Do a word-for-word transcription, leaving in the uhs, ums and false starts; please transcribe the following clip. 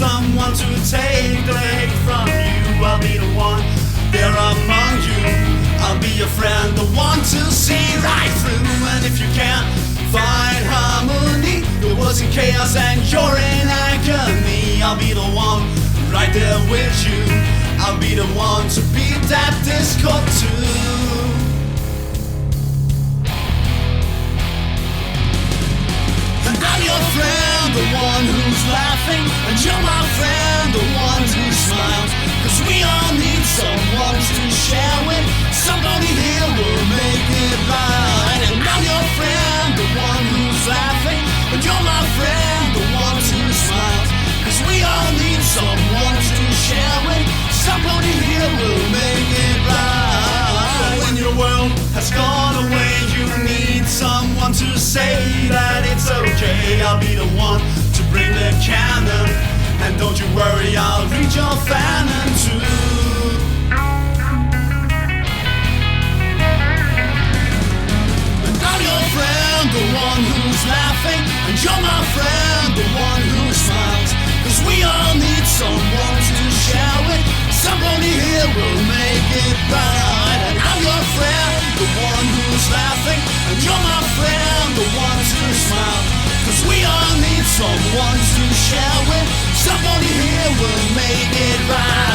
someone to take the hate from you. I'll be the one there among you. I'll be your friend, the one to see right through. And if you can't find harmony, the world's in chaos and you're in agony, I'll be the one right there with you. I'll be the one to beat that discord too. And I'm your friend, the one who's laughing, and you're my friend, the one who smiles. Cause we all need someone to share with. Somebody here will make it right. And I'm your friend, the one who's laughing, and you're my friend, the one who smiles. Cause we all need someone to share with. Somebody here will make it right. When your world has gone away, you need someone to say that it's okay. I'll be the one to bring the cannon, and don't you worry, I'll read your fanon too. And I'm your friend, the one who's laughing, and you're my friend, the one who smiles. Cause we all need someone to share with. Somebody here will make it right. And I'm your friend, the one who's laughing, and you're my friend, the one who smiles. Cause we all need someone to share with. Somebody here will make it right.